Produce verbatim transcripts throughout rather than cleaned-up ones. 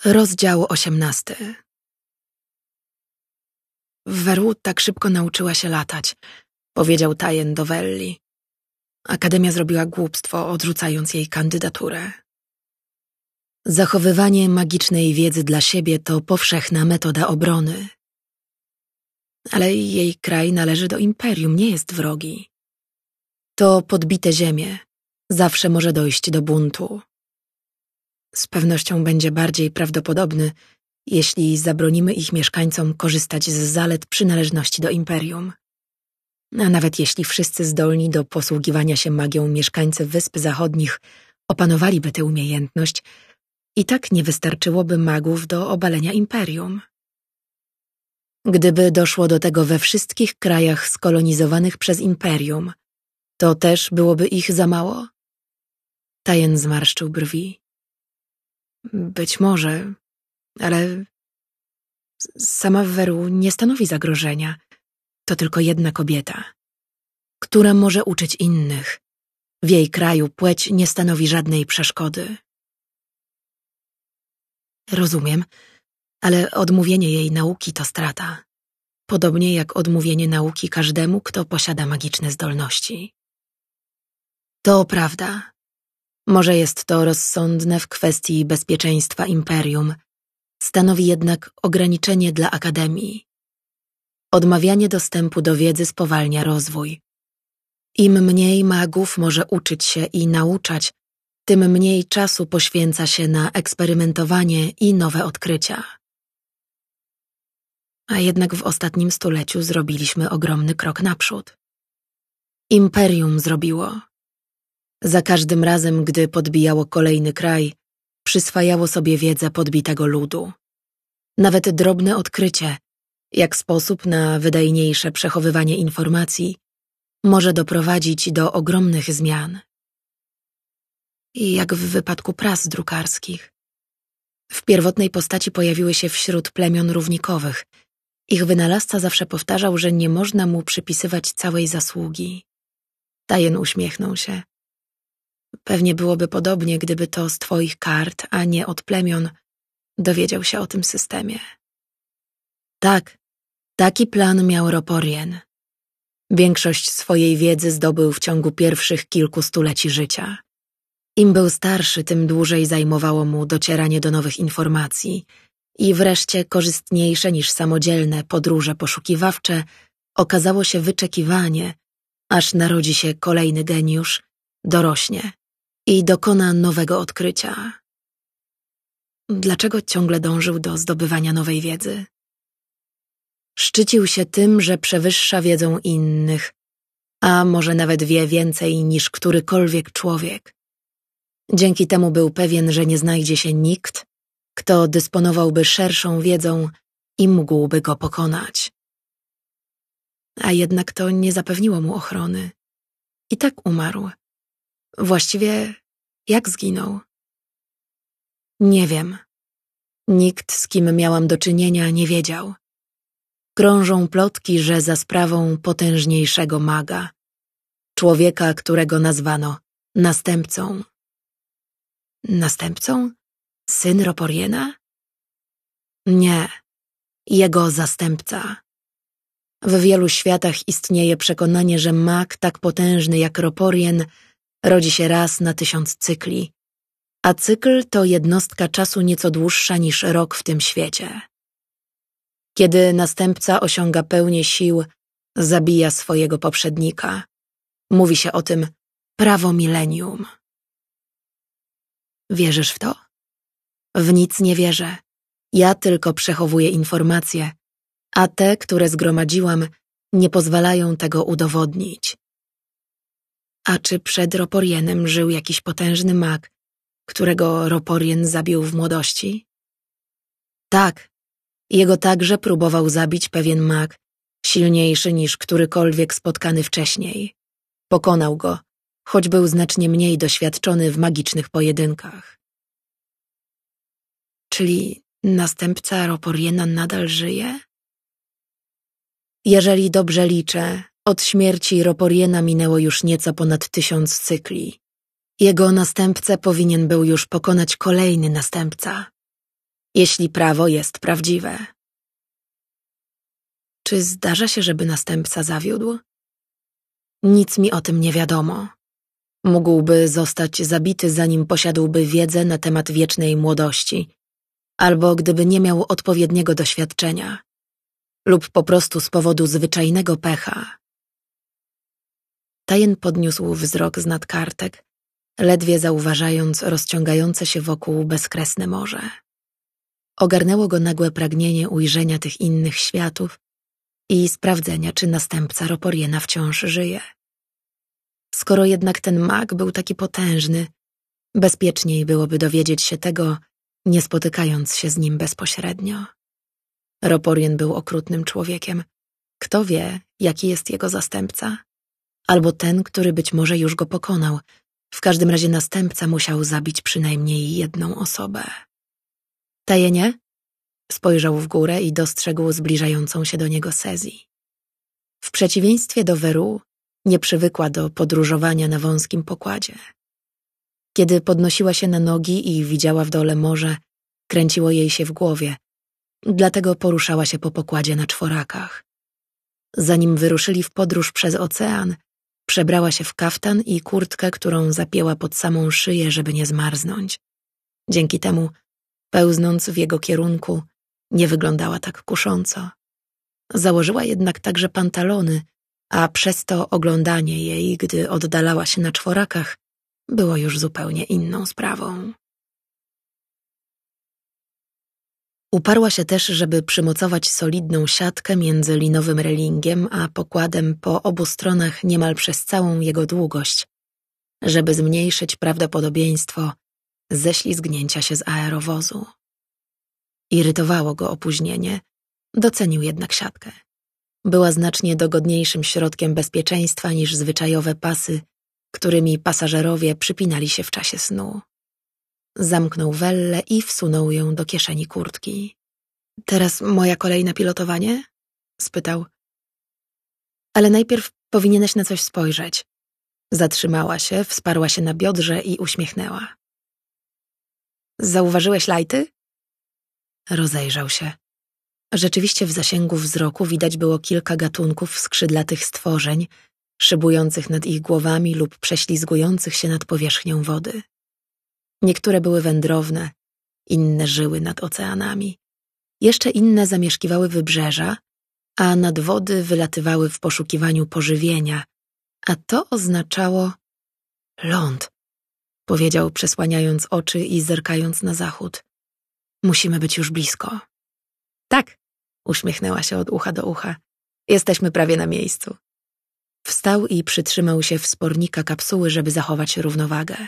Rozdział osiemnasty. Veru tak szybko nauczyła się latać, powiedział Tayen do Welli. Akademia zrobiła głupstwo, odrzucając jej kandydaturę. Zachowywanie magicznej wiedzy dla siebie to powszechna metoda obrony. Ale jej kraj należy do imperium, nie jest wrogi. To podbite ziemie. Zawsze może dojść do buntu. Z pewnością będzie bardziej prawdopodobny, jeśli zabronimy ich mieszkańcom korzystać z zalet przynależności do imperium. A nawet jeśli wszyscy zdolni do posługiwania się magią mieszkańcy Wysp Zachodnich opanowaliby tę umiejętność, i tak nie wystarczyłoby magów do obalenia imperium. Gdyby doszło do tego we wszystkich krajach skolonizowanych przez imperium, to też byłoby ich za mało? Tayen zmarszczył brwi. Być może, ale sama Veru nie stanowi zagrożenia. To tylko jedna kobieta, która może uczyć innych. W jej kraju płeć nie stanowi żadnej przeszkody. Rozumiem, ale odmówienie jej nauki to strata. Podobnie jak odmówienie nauki każdemu, kto posiada magiczne zdolności. To prawda. Może jest to rozsądne w kwestii bezpieczeństwa imperium, stanowi jednak ograniczenie dla Akademii. Odmawianie dostępu do wiedzy spowalnia rozwój. Im mniej magów może uczyć się i nauczać, tym mniej czasu poświęca się na eksperymentowanie i nowe odkrycia. A jednak w ostatnim stuleciu zrobiliśmy ogromny krok naprzód. Imperium zrobiło. Za każdym razem, gdy podbijało kolejny kraj, przyswajało sobie wiedzę podbitego ludu. Nawet drobne odkrycie, jak sposób na wydajniejsze przechowywanie informacji, może doprowadzić do ogromnych zmian. I jak w wypadku pras drukarskich. W pierwotnej postaci pojawiły się wśród plemion równikowych. Ich wynalazca zawsze powtarzał, że nie można mu przypisywać całej zasługi. Tayen uśmiechnął się. Pewnie byłoby podobnie, gdyby to z twoich kart, a nie od plemion, dowiedział się o tym systemie. Tak, taki plan miał Roporien. Większość swojej wiedzy zdobył w ciągu pierwszych kilku stuleci życia. Im był starszy, tym dłużej zajmowało mu docieranie do nowych informacji i wreszcie korzystniejsze niż samodzielne podróże poszukiwawcze okazało się wyczekiwanie, aż narodzi się kolejny geniusz, dorośnie i dokona nowego odkrycia. Dlaczego ciągle dążył do zdobywania nowej wiedzy? Szczycił się tym, że przewyższa wiedzą innych, a może nawet wie więcej niż którykolwiek człowiek. Dzięki temu był pewien, że nie znajdzie się nikt, kto dysponowałby szerszą wiedzą i mógłby go pokonać. A jednak to nie zapewniło mu ochrony. I tak umarł. Właściwie jak zginął? Nie wiem. Nikt, z kim miałam do czynienia, nie wiedział. Krążą plotki, że za sprawą potężniejszego maga, człowieka, którego nazwano następcą. Następcą? Syn Roporiena? Nie, jego zastępca. W wielu światach istnieje przekonanie, że mag tak potężny jak Roporien rodzi się raz na tysiąc cykli, a cykl to jednostka czasu nieco dłuższa niż rok w tym świecie. Kiedy następca osiąga pełnię sił, zabija swojego poprzednika. Mówi się o tym prawo milenium. Wierzysz w to? W nic nie wierzę. Ja tylko przechowuję informacje, a te, które zgromadziłam, nie pozwalają tego udowodnić. A czy przed Roporienem żył jakiś potężny mag, którego Roporien zabił w młodości? Tak, jego także próbował zabić pewien mag, silniejszy niż którykolwiek spotkany wcześniej. Pokonał go, choć był znacznie mniej doświadczony w magicznych pojedynkach. Czyli następca Roporiena nadal żyje? Jeżeli dobrze liczę, od śmierci Roporiena minęło już nieco ponad tysiąc cykli. Jego następcę powinien był już pokonać kolejny następca. jeśli prawo jest prawdziwe. Czy zdarza się, żeby następca zawiódł? Nic mi o tym nie wiadomo. Mógłby zostać zabity, zanim posiadłby wiedzę na temat wiecznej młodości, albo gdyby nie miał odpowiedniego doświadczenia, lub po prostu z powodu zwyczajnego pecha. Tajen podniósł wzrok z nad kartek, ledwie zauważając rozciągające się wokół bezkresne morze. Ogarnęło go nagłe pragnienie ujrzenia tych innych światów i sprawdzenia, czy następca Roporiena wciąż żyje. Skoro jednak ten mag był taki potężny, bezpieczniej byłoby dowiedzieć się tego, nie spotykając się z nim bezpośrednio. Roporien był okrutnym człowiekiem. Kto wie, jaki jest jego zastępca? Albo ten, który być może już go pokonał. W każdym razie następca musiał zabić przynajmniej jedną osobę. Tajenie? Spojrzał w górę i dostrzegł zbliżającą się do niego Sezji. W przeciwieństwie do Veru nie przywykła do podróżowania na wąskim pokładzie. Kiedy podnosiła się na nogi i widziała w dole morze, kręciło jej się w głowie, dlatego poruszała się po pokładzie na czworakach. Zanim wyruszyli w podróż przez ocean, przebrała się w kaftan i kurtkę, którą zapięła pod samą szyję, żeby nie zmarznąć. Dzięki temu, pełznąc w jego kierunku, nie wyglądała tak kusząco. Założyła jednak także pantalony, a przez to oglądanie jej, gdy oddalała się na czworakach, było już zupełnie inną sprawą. Uparła się też, żeby przymocować solidną siatkę między linowym relingiem a pokładem po obu stronach niemal przez całą jego długość, żeby zmniejszyć prawdopodobieństwo ześlizgnięcia się z aerowozu. Irytowało go opóźnienie, docenił jednak siatkę. Była znacznie dogodniejszym środkiem bezpieczeństwa niż zwyczajowe pasy, którymi pasażerowie przypinali się w czasie snu. Zamknął wellę i wsunął ją do kieszeni kurtki. Teraz moja kolej na pilotowanie? Spytał. Ale najpierw powinieneś na coś spojrzeć. Zatrzymała się, wsparła się na biodrze i uśmiechnęła. Zauważyłeś lajty? Rozejrzał się. Rzeczywiście w zasięgu wzroku widać było kilka gatunków skrzydlatych stworzeń, szybujących nad ich głowami lub prześlizgujących się nad powierzchnią wody. Niektóre były wędrowne, inne żyły nad oceanami. Jeszcze inne zamieszkiwały wybrzeża, a nad wody wylatywały w poszukiwaniu pożywienia, a to oznaczało ląd, powiedział, przesłaniając oczy i zerkając na zachód. Musimy być już blisko. Tak, uśmiechnęła się od ucha do ucha. Jesteśmy prawie na miejscu. Wstał i przytrzymał się wspornika kapsuły, żeby zachować równowagę.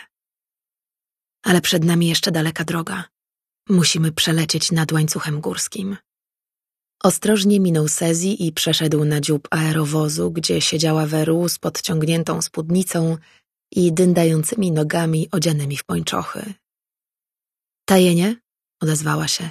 Ale przed nami jeszcze daleka droga. Musimy przelecieć nad łańcuchem górskim. Ostrożnie minął Sezji i przeszedł na dziób aerowozu, gdzie siedziała Veru z podciągniętą spódnicą i dyndającymi nogami odzianymi w pończochy. Tajenie? Odezwała się.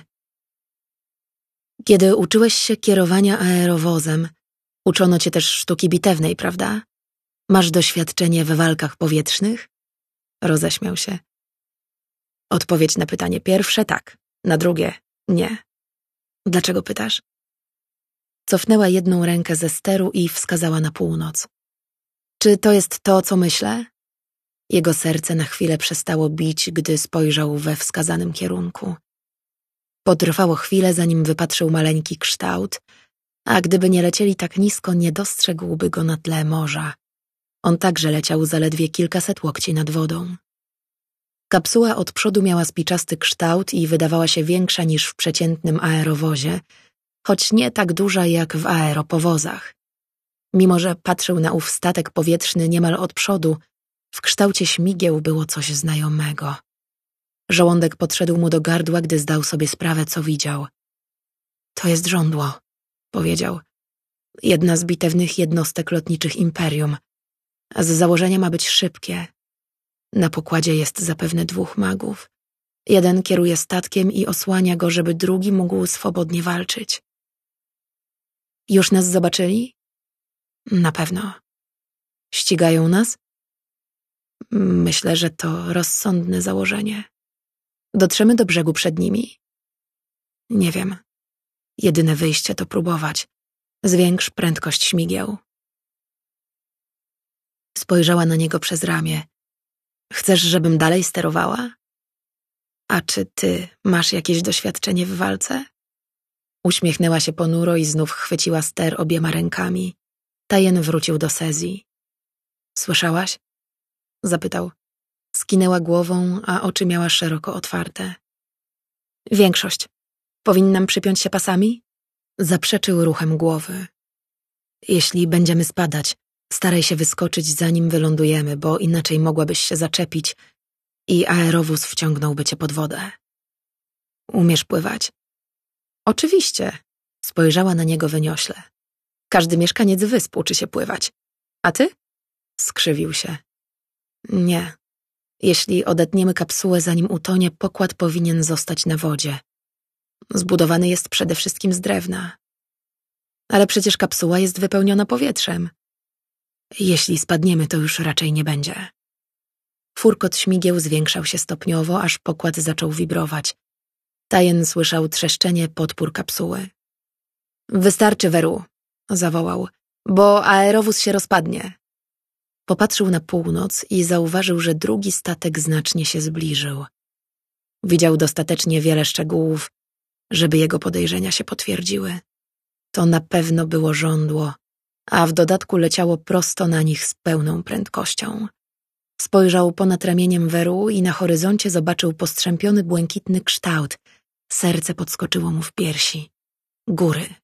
Kiedy uczyłeś się kierowania aerowozem, uczono cię też sztuki bitewnej, prawda? Masz doświadczenie w walkach powietrznych? Roześmiał się. Odpowiedź na pytanie pierwsze tak, na drugie nie. Dlaczego pytasz? Cofnęła jedną rękę ze steru i wskazała na północ. Czy to jest to, co myślę? Jego serce na chwilę przestało bić, gdy spojrzał we wskazanym kierunku. Potrwało chwilę, zanim wypatrzył maleńki kształt, a gdyby nie lecieli tak nisko, nie dostrzegłby go na tle morza. On także leciał zaledwie kilkaset łokci nad wodą. Kapsuła od przodu miała spiczasty kształt i wydawała się większa niż w przeciętnym aerowozie, choć nie tak duża jak w aeropowozach. Mimo że patrzył na ów statek powietrzny niemal od przodu, w kształcie śmigieł było coś znajomego. Żołądek podszedł mu do gardła, gdy zdał sobie sprawę, co widział. To jest żądło, powiedział. Jedna z bitewnych jednostek lotniczych Imperium. Z założenia ma być szybkie. Na pokładzie jest zapewne dwóch magów. Jeden kieruje statkiem i osłania go, żeby drugi mógł swobodnie walczyć. Już nas zobaczyli? Na pewno. Ścigają nas? Myślę, że to rozsądne założenie. Dotrzemy do brzegu przed nimi? Nie wiem. Jedyne wyjście to próbować. Zwiększ prędkość śmigieł. Spojrzała na niego przez ramię. Chcesz, żebym dalej sterowała? A czy ty masz jakieś doświadczenie w walce? Uśmiechnęła się ponuro i znów chwyciła ster obiema rękami. Tajen wrócił do Sezji. Słyszałaś? Zapytał. Skinęła głową, a oczy miała szeroko otwarte. Większość. Powinnam przypiąć się pasami? Zaprzeczył ruchem głowy. Jeśli będziemy spadać, staraj się wyskoczyć, zanim wylądujemy, bo inaczej mogłabyś się zaczepić i aerowóz wciągnąłby cię pod wodę. Umiesz pływać? Oczywiście. Spojrzała na niego wyniośle. Każdy mieszkaniec wysp uczy się pływać. A ty? Skrzywił się. Nie. Jeśli odetniemy kapsułę, zanim utonie, pokład powinien zostać na wodzie. Zbudowany jest przede wszystkim z drewna. Ale przecież kapsuła jest wypełniona powietrzem. Jeśli spadniemy, to już raczej nie będzie. Furkot śmigieł zwiększał się stopniowo, aż pokład zaczął wibrować. Tajen słyszał trzeszczenie podpór kapsuły. Wystarczy, Weru, zawołał, bo aerowóz się rozpadnie. Popatrzył na północ i zauważył, że drugi statek znacznie się zbliżył. Widział dostatecznie wiele szczegółów, żeby jego podejrzenia się potwierdziły. To na pewno było żądło, a w dodatku leciało prosto na nich z pełną prędkością. Spojrzał ponad ramieniem Weru i na horyzoncie zobaczył postrzępiony błękitny kształt. Serce podskoczyło mu w piersi. Góry.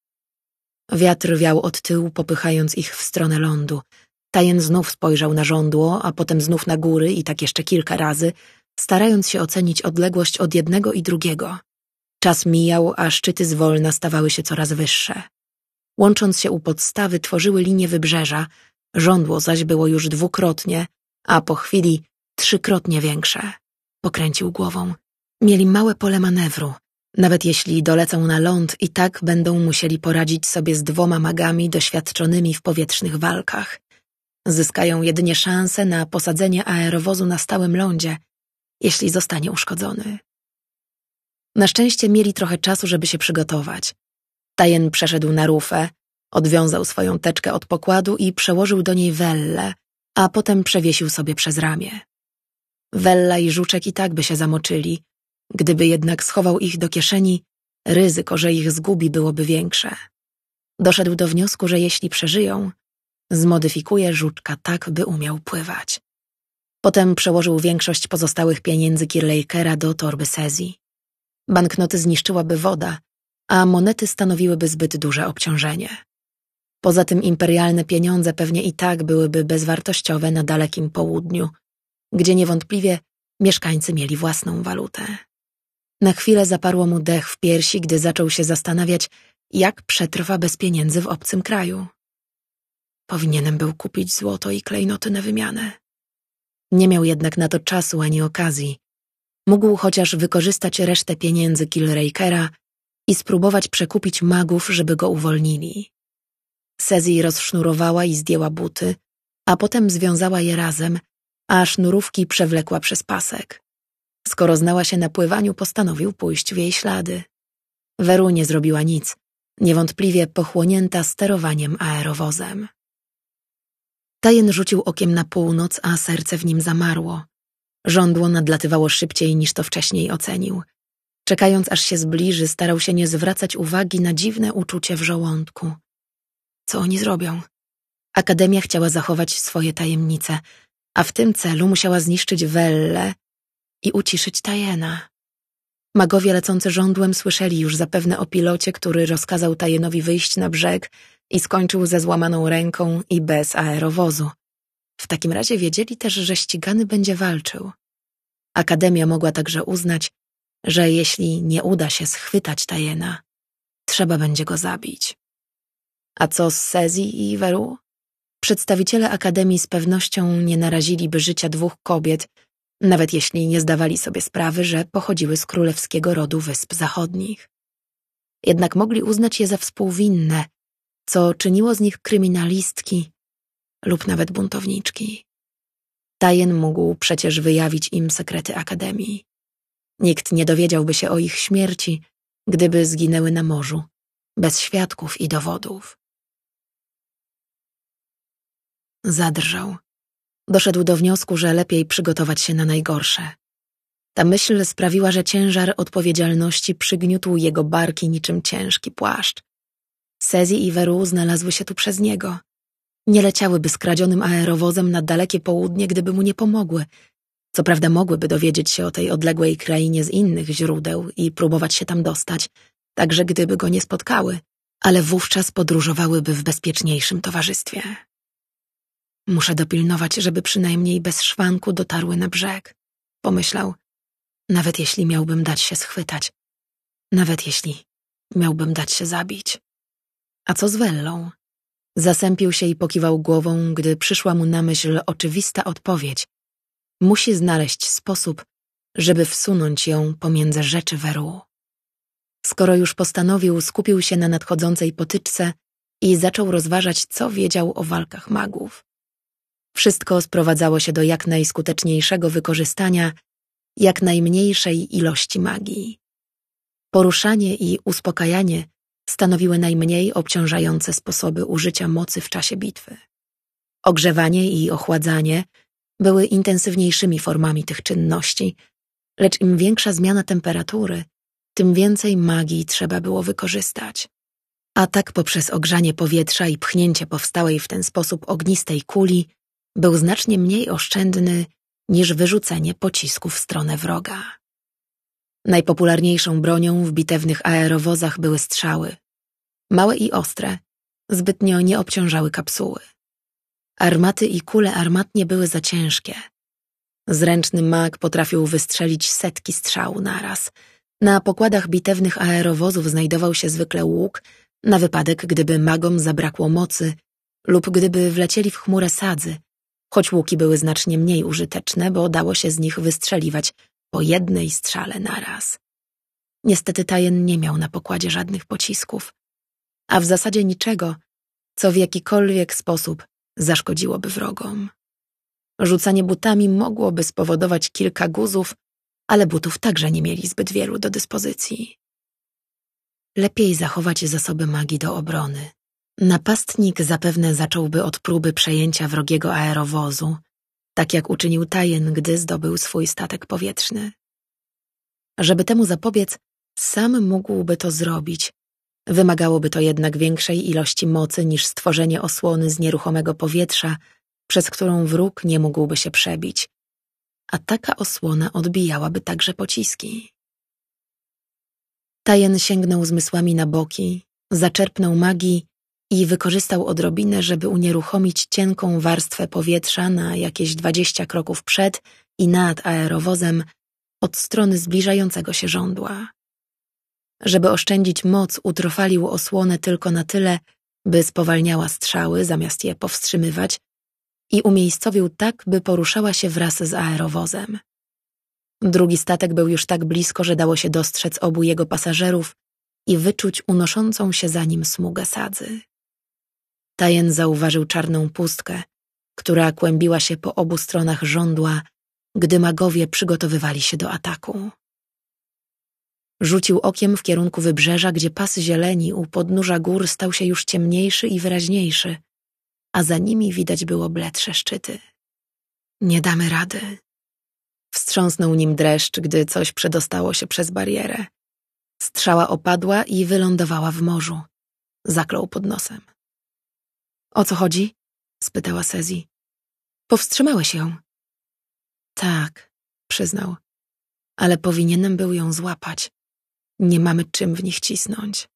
Wiatr wiał od tyłu, popychając ich w stronę lądu. Tajen znów spojrzał na żądło, a potem znów na góry i tak jeszcze kilka razy, starając się ocenić odległość od jednego i drugiego. Czas mijał, a szczyty zwolna stawały się coraz wyższe. Łącząc się u podstawy, tworzyły linię wybrzeża, żądło zaś było już dwukrotnie, a po chwili trzykrotnie większe. Pokręcił głową. Mieli małe pole manewru. Nawet jeśli dolecą na ląd, i tak będą musieli poradzić sobie z dwoma magami doświadczonymi w powietrznych walkach. Zyskają jedynie szansę na posadzenie aerowozu na stałym lądzie, jeśli zostanie uszkodzony. Na szczęście mieli trochę czasu, żeby się przygotować. Tajen przeszedł na rufę, odwiązał swoją teczkę od pokładu i przełożył do niej wellę, a potem przewiesił sobie przez ramię. Wella i żuczek i tak by się zamoczyli. Gdyby jednak schował ich do kieszeni, ryzyko, że ich zgubi, byłoby większe. Doszedł do wniosku, że jeśli przeżyją, zmodyfikuje żuczka tak, by umiał pływać. Potem przełożył większość pozostałych pieniędzy Kirlakera do torby Sezji. Banknoty zniszczyłaby woda, a monety stanowiłyby zbyt duże obciążenie. Poza tym imperialne pieniądze pewnie i tak byłyby bezwartościowe na dalekim południu, gdzie niewątpliwie mieszkańcy mieli własną walutę. Na chwilę zaparło mu dech w piersi, gdy zaczął się zastanawiać, jak przetrwa bez pieniędzy w obcym kraju. Powinienem był kupić złoto i klejnoty na wymianę. Nie miał jednak na to czasu ani okazji. Mógł chociaż wykorzystać resztę pieniędzy Kilrakera i spróbować przekupić magów, żeby go uwolnili. Sezji rozsznurowała i zdjęła buty, a potem związała je razem, a sznurówki przewlekła przez pasek. Skoro znała się na pływaniu, postanowił pójść w jej ślady. Weru nie zrobiła nic, niewątpliwie pochłonięta sterowaniem aerowozem. Tajen rzucił okiem na północ, a serce w nim zamarło. Żądło nadlatywało szybciej, niż to wcześniej ocenił. Czekając, aż się zbliży, starał się nie zwracać uwagi na dziwne uczucie w żołądku. Co oni zrobią? Akademia chciała zachować swoje tajemnice, a w tym celu musiała zniszczyć Wellę i uciszyć Tajena. Magowie lecący żądłem słyszeli już zapewne o pilocie, który rozkazał Tajenowi wyjść na brzeg i skończył ze złamaną ręką i bez aerowozu. W takim razie wiedzieli też, że ścigany będzie walczył. Akademia mogła także uznać, że jeśli nie uda się schwytać Tajena, trzeba będzie go zabić. A co z Sezji i Weru? Przedstawiciele Akademii z pewnością nie naraziliby życia dwóch kobiet, nawet jeśli nie zdawali sobie sprawy, że pochodziły z królewskiego rodu Wysp Zachodnich. Jednak mogli uznać je za współwinne, co czyniło z nich kryminalistki lub nawet buntowniczki. Tajen mógł przecież wyjawić im sekrety Akademii. Nikt nie dowiedziałby się o ich śmierci, gdyby zginęły na morzu, bez świadków i dowodów. Zadrżał. Doszedł do wniosku, że lepiej przygotować się na najgorsze. Ta myśl sprawiła, że ciężar odpowiedzialności przygniótł jego barki niczym ciężki płaszcz. Sezi i Veru znalazły się tu przez niego. Nie leciałyby skradzionym aerowozem na dalekie południe, gdyby mu nie pomogły. Co prawda mogłyby dowiedzieć się o tej odległej krainie z innych źródeł i próbować się tam dostać, także gdyby go nie spotkały, ale wówczas podróżowałyby w bezpieczniejszym towarzystwie. Muszę dopilnować, żeby przynajmniej bez szwanku dotarły na brzeg, pomyślał. Nawet jeśli miałbym dać się schwytać. Nawet jeśli miałbym dać się zabić. A co z Wellą? Zasępił się i pokiwał głową, gdy przyszła mu na myśl oczywista odpowiedź. Musi znaleźć sposób, żeby wsunąć ją pomiędzy rzeczy Veru. Skoro już postanowił, skupił się na nadchodzącej potyczce i zaczął rozważać, co wiedział o walkach magów. Wszystko sprowadzało się do jak najskuteczniejszego wykorzystania jak najmniejszej ilości magii. Poruszanie i uspokajanie stanowiły najmniej obciążające sposoby użycia mocy w czasie bitwy. Ogrzewanie i ochładzanie były intensywniejszymi formami tych czynności, lecz im większa zmiana temperatury, tym więcej magii trzeba było wykorzystać. Atak poprzez ogrzanie powietrza i pchnięcie powstałej w ten sposób ognistej kuli był znacznie mniej oszczędny niż wyrzucenie pocisku w stronę wroga. Najpopularniejszą bronią w bitewnych aerowozach były strzały. Małe i ostre, zbytnio nie obciążały kapsuły. Armaty i kule armatnie były za ciężkie. Zręczny mag potrafił wystrzelić setki strzał naraz. Na pokładach bitewnych aerowozów znajdował się zwykle łuk, na wypadek gdyby magom zabrakło mocy lub gdyby wlecieli w chmurę sadzy, choć łuki były znacznie mniej użyteczne, bo dało się z nich wystrzeliwać po jednej strzale naraz. Niestety Tajen nie miał na pokładzie żadnych pocisków, a w zasadzie niczego, co w jakikolwiek sposób zaszkodziłoby wrogom. Rzucanie butami mogłoby spowodować kilka guzów, ale butów także nie mieli zbyt wielu do dyspozycji. Lepiej zachować zasoby magii do obrony. Napastnik zapewne zacząłby od próby przejęcia wrogiego aerowozu, tak jak uczynił Tajen, gdy zdobył swój statek powietrzny. Żeby temu zapobiec, sam mógłby to zrobić. Wymagałoby to jednak większej ilości mocy niż stworzenie osłony z nieruchomego powietrza, przez którą wróg nie mógłby się przebić, a taka osłona odbijałaby także pociski. Tajen sięgnął zmysłami na boki, zaczerpnął magii i wykorzystał odrobinę, żeby unieruchomić cienką warstwę powietrza na jakieś dwadzieścia kroków przed i nad aerowozem od strony zbliżającego się żądła. Żeby oszczędzić moc, utrwalił osłonę tylko na tyle, by spowalniała strzały, zamiast je powstrzymywać, i umiejscowił tak, by poruszała się wraz z aerowozem. Drugi statek był już tak blisko, że dało się dostrzec obu jego pasażerów i wyczuć unoszącą się za nim smugę sadzy. Tajen zauważył czarną pustkę, która kłębiła się po obu stronach żądła, gdy magowie przygotowywali się do ataku. Rzucił okiem w kierunku wybrzeża, gdzie pas zieleni u podnóża gór stał się już ciemniejszy i wyraźniejszy, a za nimi widać było bledsze szczyty. Nie damy rady. Wstrząsnął nim dreszcz, gdy coś przedostało się przez barierę. Strzała opadła i wylądowała w morzu. Zaklął pod nosem. O co chodzi? Spytała Sezi. Powstrzymałeś ją. Tak, przyznał. Ale powinienem był ją złapać. Nie mamy czym w nich cisnąć.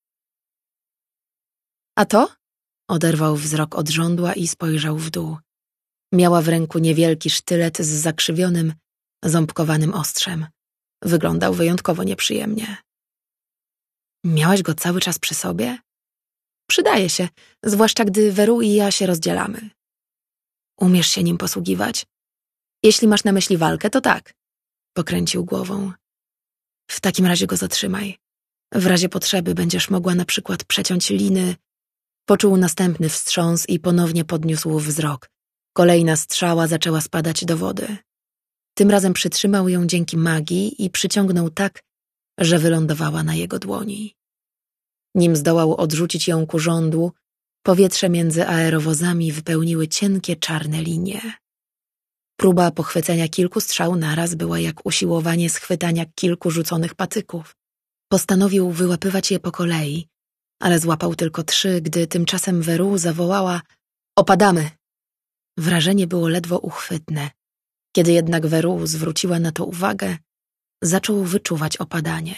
A to? Oderwał wzrok od żądła i spojrzał w dół. Miała w ręku niewielki sztylet z zakrzywionym, ząbkowanym ostrzem. Wyglądał wyjątkowo nieprzyjemnie. Miałaś go cały czas przy sobie? Przydaje się, zwłaszcza gdy Veru i ja się rozdzielamy. Umiesz się nim posługiwać? Jeśli masz na myśli walkę, to tak. Pokręcił głową. W takim razie go zatrzymaj. W razie potrzeby będziesz mogła na przykład przeciąć liny. Poczuł następny wstrząs i ponownie podniósł wzrok. Kolejna strzała zaczęła spadać do wody. Tym razem przytrzymał ją dzięki magii i przyciągnął tak, że wylądowała na jego dłoni. Nim zdołał odrzucić ją ku żądłu, powietrze między aerowozami wypełniły cienkie czarne linie. Próba pochwycenia kilku strzał naraz była jak usiłowanie schwytania kilku rzuconych patyków. Postanowił wyłapywać je po kolei, ale złapał tylko trzy, gdy tymczasem Veru zawołała: „Opadamy!” Wrażenie było ledwo uchwytne. Kiedy jednak Veru zwróciła na to uwagę, zaczął wyczuwać opadanie.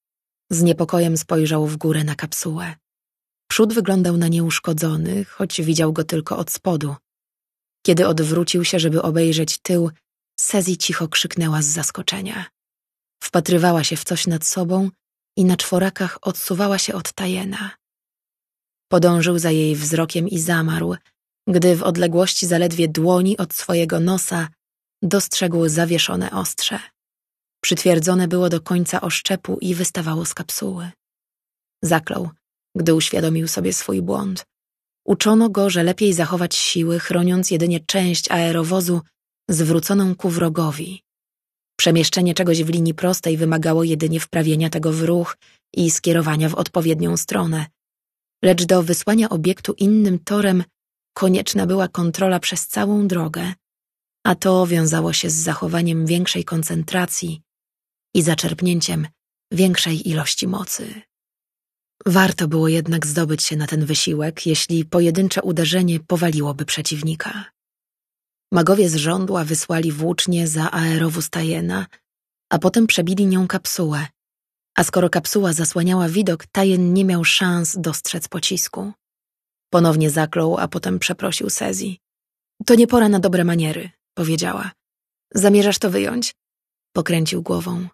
Z niepokojem spojrzał w górę na kapsułę. Przód wyglądał na nieuszkodzony, choć widział go tylko od spodu. Kiedy odwrócił się, żeby obejrzeć tył, Sezi cicho krzyknęła z zaskoczenia. Wpatrywała się w coś nad sobą i na czworakach odsuwała się od Tayena. Podążył za jej wzrokiem i zamarł, gdy w odległości zaledwie dłoni od swojego nosa dostrzegł zawieszone ostrze. Przytwierdzone było do końca oszczepu i wystawało z kapsuły. Zaklął, gdy uświadomił sobie swój błąd. Uczono go, że lepiej zachować siły, chroniąc jedynie część aerowozu zwróconą ku wrogowi. Przemieszczenie czegoś w linii prostej wymagało jedynie wprawienia tego w ruch i skierowania w odpowiednią stronę. Lecz do wysłania obiektu innym torem konieczna była kontrola przez całą drogę, a to wiązało się z zachowaniem większej koncentracji i zaczerpnięciem większej ilości mocy. Warto było jednak zdobyć się na ten wysiłek, jeśli pojedyncze uderzenie powaliłoby przeciwnika. Magowie z żądła wysłali włócznie za aerowóz Tayena, a potem przebili nią kapsułę, a skoro kapsuła zasłaniała widok, Tayen nie miał szans dostrzec pocisku. Ponownie zaklął, a potem przeprosił Sezi. „To nie pora na dobre maniery”, powiedziała. „Zamierzasz to wyjąć?” Pokręcił głową.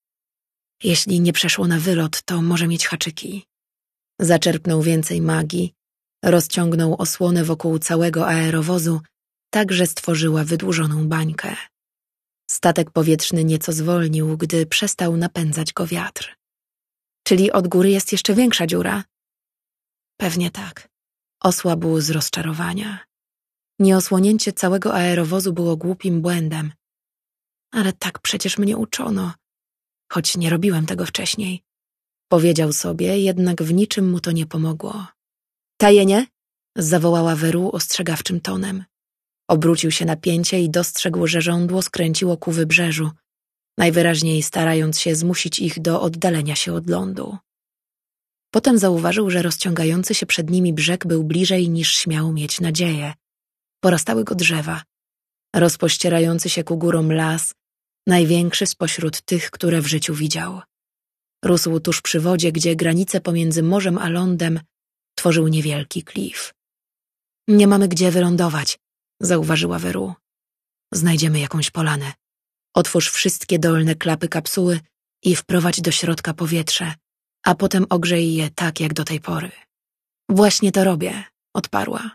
„Jeśli nie przeszło na wylot, to może mieć haczyki”. Zaczerpnął więcej magii, rozciągnął osłonę wokół całego aerowozu, tak że stworzyła wydłużoną bańkę. Statek powietrzny nieco zwolnił, gdy przestał napędzać go wiatr. „Czyli od góry jest jeszcze większa dziura?” „Pewnie tak”. Osłabł z rozczarowania. Nieosłonięcie całego aerowozu było głupim błędem. „Ale tak przecież mnie uczono, choć nie robiłem tego wcześniej”, powiedział sobie, jednak w niczym mu to nie pomogło. „Tayenie?” zawołała Veru ostrzegawczym tonem. Obrócił się na pięcie i dostrzegł, że żądło skręciło ku wybrzeżu, najwyraźniej starając się zmusić ich do oddalenia się od lądu. Potem zauważył, że rozciągający się przed nimi brzeg był bliżej niż śmiał mieć nadzieję. Porastały go drzewa, rozpościerający się ku górom las, największy spośród tych, które w życiu widział. Rósł tuż przy wodzie, gdzie granicę pomiędzy morzem a lądem tworzył niewielki klif. „Nie mamy gdzie wylądować”, zauważyła Veru. „Znajdziemy jakąś polanę. Otwórz wszystkie dolne klapy kapsuły i wprowadź do środka powietrze, a potem ogrzej je tak jak do tej pory”. „Właśnie to robię”, odparła.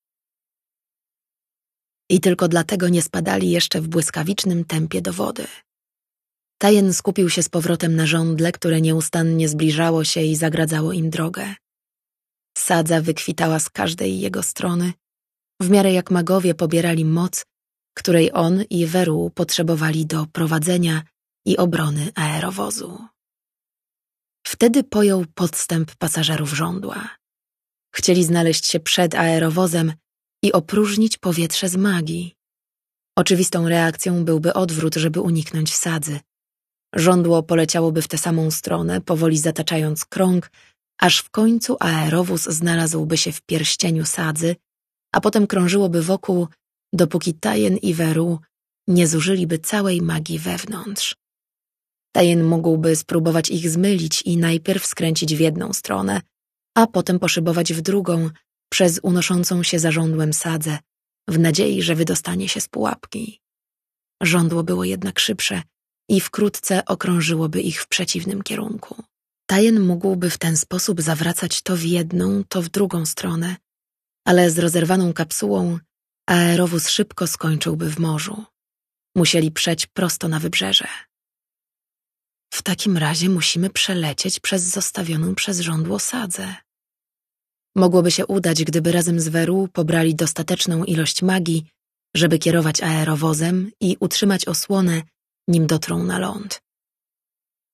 I tylko dlatego nie spadali jeszcze w błyskawicznym tempie do wody. Tayen skupił się z powrotem na żądle, które nieustannie zbliżało się i zagradzało im drogę. Sadza wykwitała z każdej jego strony, w miarę jak magowie pobierali moc, której on i Veru potrzebowali do prowadzenia i obrony aerowozu. Wtedy pojął podstęp pasażerów żądła. Chcieli znaleźć się przed aerowozem i opróżnić powietrze z magii. Oczywistą reakcją byłby odwrót, żeby uniknąć sadzy. Żądło poleciałoby w tę samą stronę, powoli zataczając krąg, aż w końcu aerowóz znalazłby się w pierścieniu sadzy, a potem krążyłoby wokół, dopóki Tayen i Veru nie zużyliby całej magii wewnątrz. Tayen mógłby spróbować ich zmylić i najpierw skręcić w jedną stronę, a potem poszybować w drugą przez unoszącą się za żądłem sadzę, w nadziei, że wydostanie się z pułapki. Żądło było jednak szybsze i wkrótce okrążyłoby ich w przeciwnym kierunku. Tayen mógłby w ten sposób zawracać to w jedną, to w drugą stronę, ale z rozerwaną kapsułą aerowóz szybko skończyłby w morzu. Musieli przeć prosto na wybrzeże. „W takim razie musimy przelecieć przez zostawioną przez żądło sadzę”. Mogłoby się udać, gdyby razem z Veru pobrali dostateczną ilość magii, żeby kierować aerowozem i utrzymać osłonę, nim dotrą na ląd.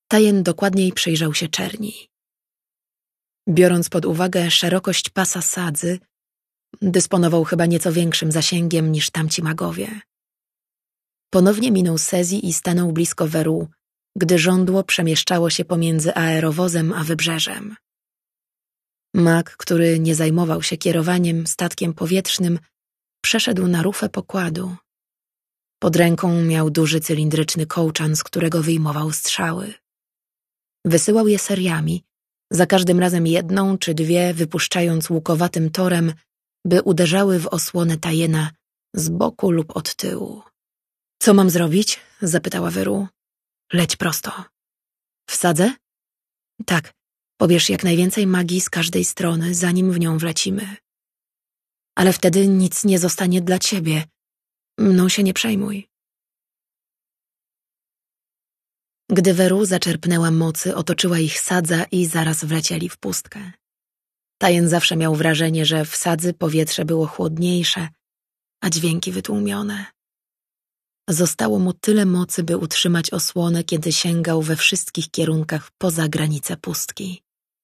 Tajen dokładniej przyjrzał się czerni. Biorąc pod uwagę szerokość pasa sadzy, dysponował chyba nieco większym zasięgiem niż tamci magowie. Ponownie minął Sezi i stanął blisko Veru, gdy żądło przemieszczało się pomiędzy aerowozem a wybrzeżem. Mag, który nie zajmował się kierowaniem statkiem powietrznym, przeszedł na rufę pokładu. Pod ręką miał duży cylindryczny kołczan, z którego wyjmował strzały. Wysyłał je seriami, za każdym razem jedną czy dwie wypuszczając łukowatym torem, by uderzały w osłonę Tajena z boku lub od tyłu. Co mam zrobić? Zapytała Veru. Leć prosto. Wsadzę? Tak, pobierz jak najwięcej magii z każdej strony, zanim w nią wlecimy. Ale wtedy nic nie zostanie dla ciebie. Mną się nie przejmuj. Gdy Veru zaczerpnęła mocy, otoczyła ich sadza i zaraz wlecieli w pustkę. Tajen zawsze miał wrażenie, że w sadzy powietrze było chłodniejsze, a dźwięki wytłumione. Zostało mu tyle mocy, by utrzymać osłonę, kiedy sięgał we wszystkich kierunkach poza granice pustki.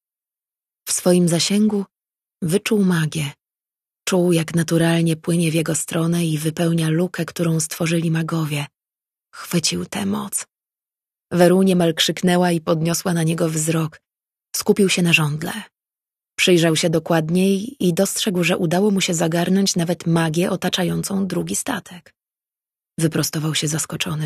W swoim zasięgu wyczuł magię. Czuł, jak naturalnie płynie w jego stronę i wypełnia lukę, którą stworzyli magowie. Chwycił tę moc. Veru niemal krzyknęła i podniosła na niego wzrok. Skupił się na żądle. Przyjrzał się dokładniej i dostrzegł, że udało mu się zagarnąć nawet magię otaczającą drugi statek. Wyprostował się zaskoczony.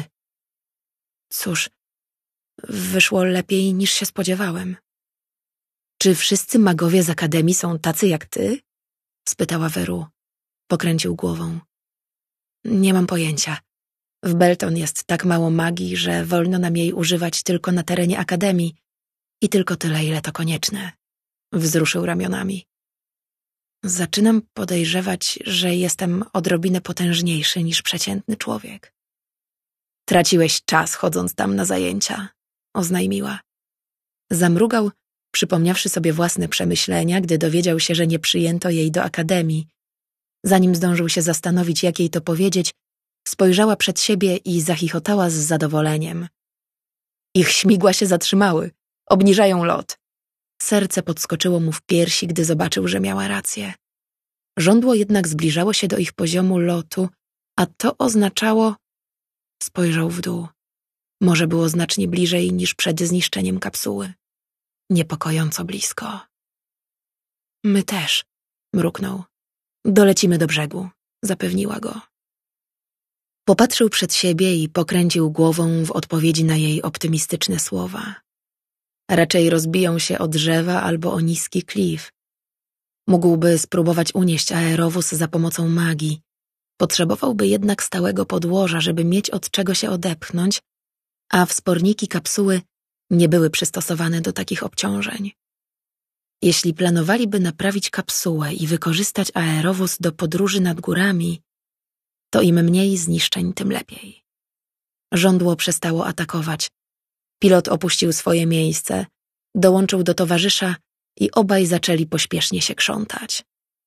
Cóż, wyszło lepiej niż się spodziewałem. Czy wszyscy magowie z Akademii są tacy jak ty? Spytała Veru. Pokręcił głową. Nie mam pojęcia. W Belton jest tak mało magii, że wolno nam jej używać tylko na terenie Akademii i tylko tyle, ile to konieczne. Wzruszył ramionami. Zaczynam podejrzewać, że jestem odrobinę potężniejszy niż przeciętny człowiek. Traciłeś czas, chodząc tam na zajęcia, oznajmiła. Zamrugał, przypomniawszy sobie własne przemyślenia, gdy dowiedział się, że nie przyjęto jej do akademii. Zanim zdążył się zastanowić, jak jej to powiedzieć, spojrzała przed siebie i zachichotała z zadowoleniem. Ich śmigła się zatrzymały, obniżają lot. Serce podskoczyło mu w piersi, gdy zobaczył, że miała rację. Żądło jednak zbliżało się do ich poziomu lotu, a to oznaczało... Spojrzał w dół. Morze było znacznie bliżej niż przed zniszczeniem kapsuły. Niepokojąco blisko. My też, mruknął. Dolecimy do brzegu, zapewniła go. Popatrzył przed siebie i pokręcił głową w odpowiedzi na jej optymistyczne słowa. Raczej rozbiją się o drzewa albo o niski klif. Mógłby spróbować unieść aerowóz za pomocą magii. Potrzebowałby jednak stałego podłoża, żeby mieć od czego się odepchnąć, a wsporniki kapsuły nie były przystosowane do takich obciążeń. Jeśli planowaliby naprawić kapsułę i wykorzystać aerowóz do podróży nad górami, to im mniej zniszczeń, tym lepiej. Żądło przestało atakować. Pilot opuścił swoje miejsce, dołączył do towarzysza i obaj zaczęli pośpiesznie się krzątać.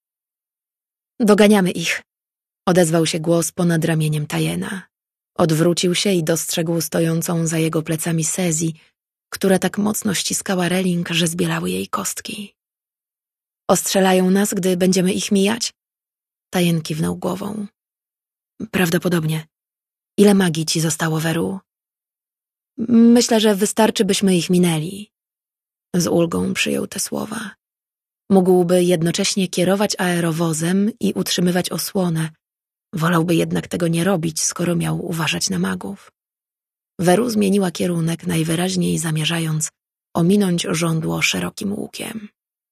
Doganiamy ich, odezwał się głos ponad ramieniem Tajena. Odwrócił się i dostrzegł stojącą za jego plecami Sezi, która tak mocno ściskała reling, że zbielały jej kostki. Ostrzelają nas, gdy będziemy ich mijać? Tajen kiwnął głową. Prawdopodobnie. Ile magii ci zostało, Veru? Myślę, że wystarczy, byśmy ich minęli. Z ulgą przyjął te słowa. Mógłby jednocześnie kierować aerowozem i utrzymywać osłonę. Wolałby jednak tego nie robić, skoro miał uważać na magów. Veru zmieniła kierunek, najwyraźniej zamierzając ominąć żądło szerokim łukiem.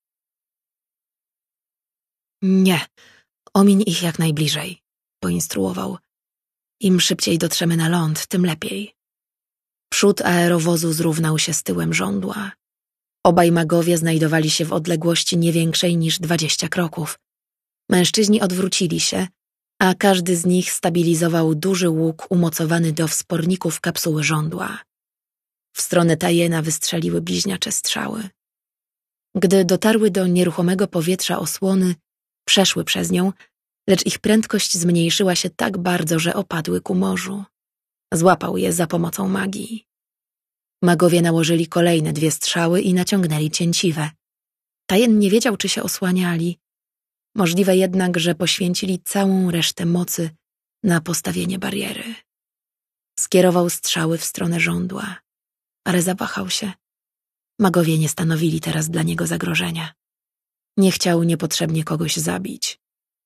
Nie, omiń ich jak najbliżej, poinstruował. Im szybciej dotrzemy na ląd, tym lepiej. Przód aerowozu zrównał się z tyłem żądła. Obaj magowie znajdowali się w odległości nie większej niż dwadzieścia kroków. Mężczyźni odwrócili się, a każdy z nich stabilizował duży łuk umocowany do wsporników kapsuły żądła. W stronę Tajena wystrzeliły bliźniacze strzały. Gdy dotarły do nieruchomego powietrza osłony, przeszły przez nią, lecz ich prędkość zmniejszyła się tak bardzo, że opadły ku morzu. Złapał je za pomocą magii. Magowie nałożyli kolejne dwie strzały i naciągnęli cięciwe. Tajen nie wiedział, czy się osłaniali. Możliwe jednak, że poświęcili całą resztę mocy na postawienie bariery. Skierował strzały w stronę żądła, ale zawahał się. Magowie nie stanowili teraz dla niego zagrożenia. Nie chciał niepotrzebnie kogoś zabić.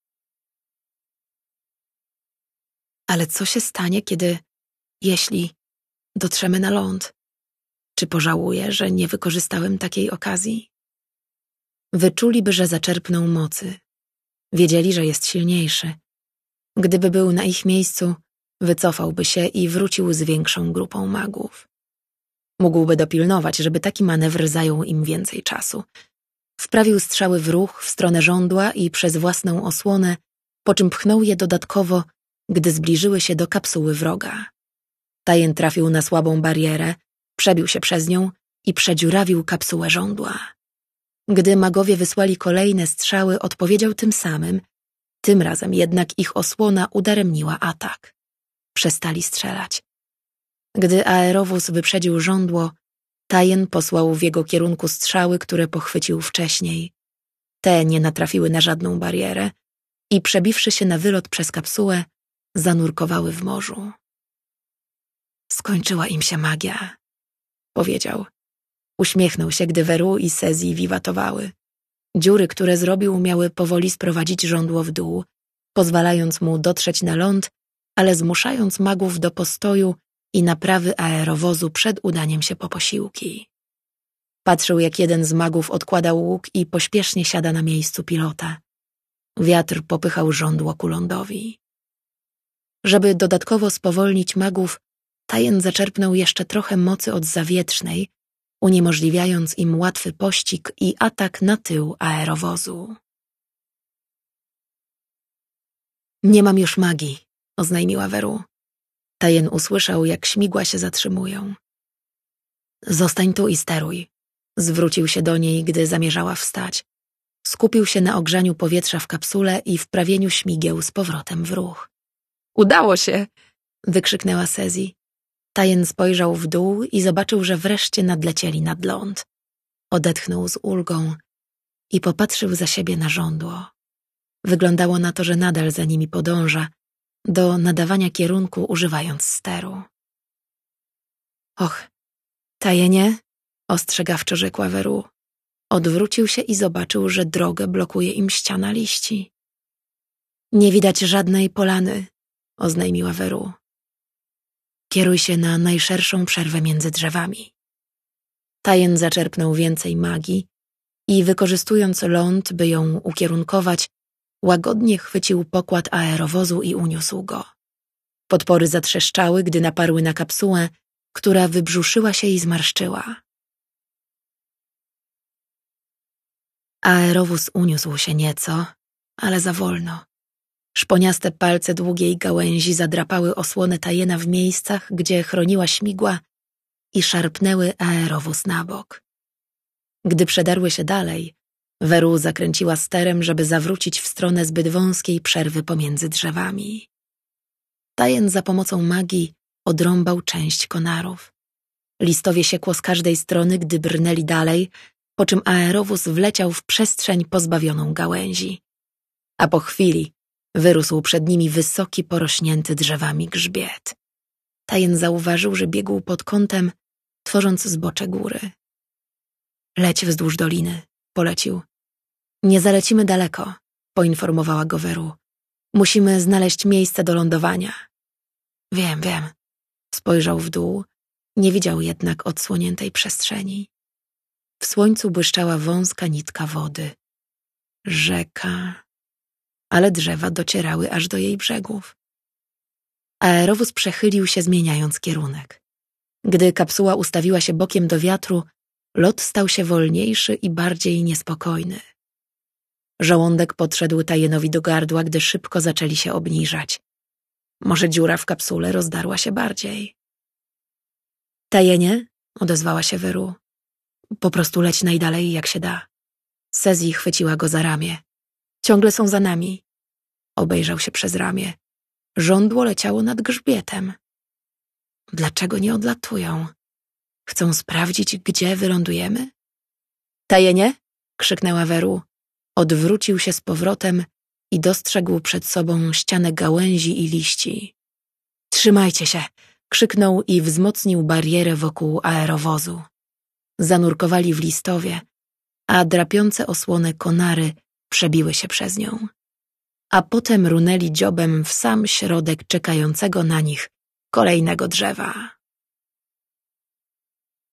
Ale co się stanie, kiedy, jeśli dotrzemy na ląd? Czy pożałuję, że nie wykorzystałem takiej okazji? Wyczuliby, że zaczerpnął mocy. Wiedzieli, że jest silniejszy. Gdyby był na ich miejscu, wycofałby się i wrócił z większą grupą magów. Mógłby dopilnować, żeby taki manewr zajął im więcej czasu. Wprawił strzały w ruch w stronę żądła i przez własną osłonę, po czym pchnął je dodatkowo, gdy zbliżyły się do kapsuły wroga. Tajen trafił na słabą barierę, przebił się przez nią i przedziurawił kapsułę żądła. Gdy magowie wysłali kolejne strzały, odpowiedział tym samym, tym razem jednak ich osłona udaremniła atak. Przestali strzelać. Gdy aerowóz wyprzedził żądło, Tajen posłał w jego kierunku strzały, które pochwycił wcześniej. Te nie natrafiły na żadną barierę i przebiwszy się na wylot przez kapsułę, zanurkowały w morzu. Skończyła im się magia, powiedział. Uśmiechnął się, gdy Veru i Sezji wiwatowały. Dziury, które zrobił, miały powoli sprowadzić żądło w dół, pozwalając mu dotrzeć na ląd, ale zmuszając magów do postoju i naprawy aerowozu przed udaniem się po posiłki. Patrzył, jak jeden z magów odkłada łuk i pośpiesznie siada na miejscu pilota. Wiatr popychał żądło ku lądowi. Żeby dodatkowo spowolnić magów, Tajen zaczerpnął jeszcze trochę mocy od zawietrznej, uniemożliwiając im łatwy pościg i atak na tył aerowozu. Nie mam już magii, oznajmiła Veru. Tajen usłyszał, jak śmigła się zatrzymują. Zostań tu i steruj. Zwrócił się do niej, gdy zamierzała wstać. Skupił się na ogrzaniu powietrza w kapsule i wprawieniu śmigieł z powrotem w ruch. Udało się! Wykrzyknęła Sezji. Tajen spojrzał w dół i zobaczył, że wreszcie nadlecieli nad ląd. Odetchnął z ulgą i popatrzył za siebie na żądło. Wyglądało na to, że nadal za nimi podąża, do nadawania kierunku używając steru. Och, Tajenie, ostrzegawczo rzekła Veru. Odwrócił się i zobaczył, że drogę blokuje im ściana liści. Nie widać żadnej polany, oznajmiła Veru. Kieruj się na najszerszą przerwę między drzewami. Tajen zaczerpnął więcej magii i wykorzystując ląd, by ją ukierunkować, łagodnie chwycił pokład aerowozu i uniósł go. Podpory zatrzeszczały, gdy naparły na kapsułę, która wybrzuszyła się i zmarszczyła. Aerowóz uniósł się nieco, ale za wolno. Szponiaste palce długiej gałęzi zadrapały osłonę Tajena w miejscach, gdzie chroniła śmigła i szarpnęły aerowóz na bok. Gdy przedarły się dalej, Veru zakręciła sterem, żeby zawrócić w stronę zbyt wąskiej przerwy pomiędzy drzewami. Tajen za pomocą magii odrąbał część konarów. Listowie siekło z każdej strony, gdy brnęli dalej, po czym aerowóz wleciał w przestrzeń pozbawioną gałęzi. A po chwili wyrósł przed nimi wysoki, porośnięty drzewami grzbiet. Tajen zauważył, że biegł pod kątem, tworząc zbocze góry. Leć wzdłuż doliny, polecił. Nie zalecimy daleko, poinformowała go Veru. Musimy znaleźć miejsce do lądowania. Wiem, wiem. Spojrzał w dół, nie widział jednak odsłoniętej przestrzeni. W słońcu błyszczała wąska nitka wody. Rzeka. Ale drzewa docierały aż do jej brzegów. Aerowóz przechylił się, zmieniając kierunek. Gdy kapsuła ustawiła się bokiem do wiatru, lot stał się wolniejszy i bardziej niespokojny. Żołądek podszedł Tajenowi do gardła, gdy szybko zaczęli się obniżać. Może dziura w kapsule rozdarła się bardziej. Tajenie, odezwała się Veru. Po prostu leć najdalej, jak się da. Sezji chwyciła go za ramię. Ciągle są za nami. Obejrzał się przez ramię. Żądło leciało nad grzbietem. Dlaczego nie odlatują? Chcą sprawdzić, gdzie wylądujemy? Tajenie? Krzyknęła Weru. Odwrócił się z powrotem i dostrzegł przed sobą ścianę gałęzi i liści. Trzymajcie się! Krzyknął i wzmocnił barierę wokół aerowozu. Zanurkowali w listowie, a drapiące osłonę konary przebiły się przez nią. A potem runęli dziobem w sam środek czekającego na nich kolejnego drzewa.